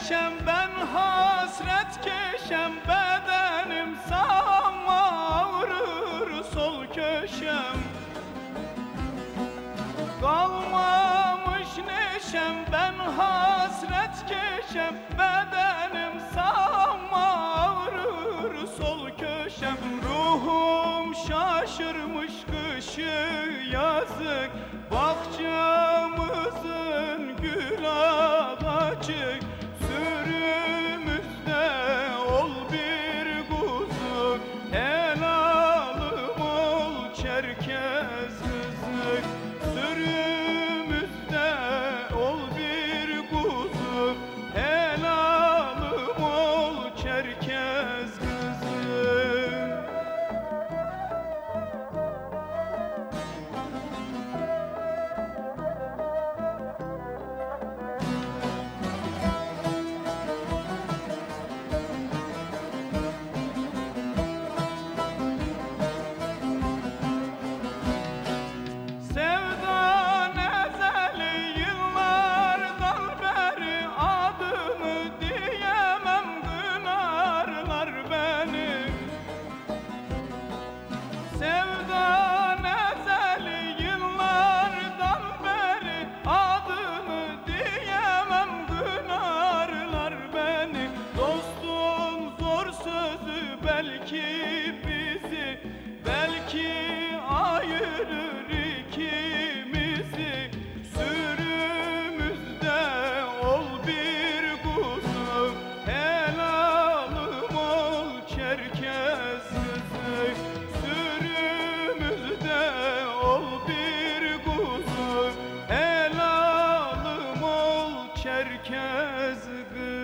keşem, ben hasret keşem, bedenim sağma ağrır sol köşem. Kalmamış neşem, ben hasret keşem, bedenim sağma ağrır sol köşem. Ruhum şaşırmış kışı yazık, bahçemizin gül ağacı. Sürümüzde ol bir kuzu, helalım ol Çerkez kızı. Sürümüzde ol bir kuzu, helalım ol Çerkez kızı. Sevdan ezeli yıllardan beri, adını diyemem kınarlar beni. Sevdan ezeli yıllardan beri, adını diyemem kınarlar beni. Dostun zor sözü belki bizi, belki ayırır ikimizi. Sürümüzde ol bir kuzu, helalım ol Çerkez kızı. Sürümüzde ol bir kuzu, helalım ol Çerkez kızı.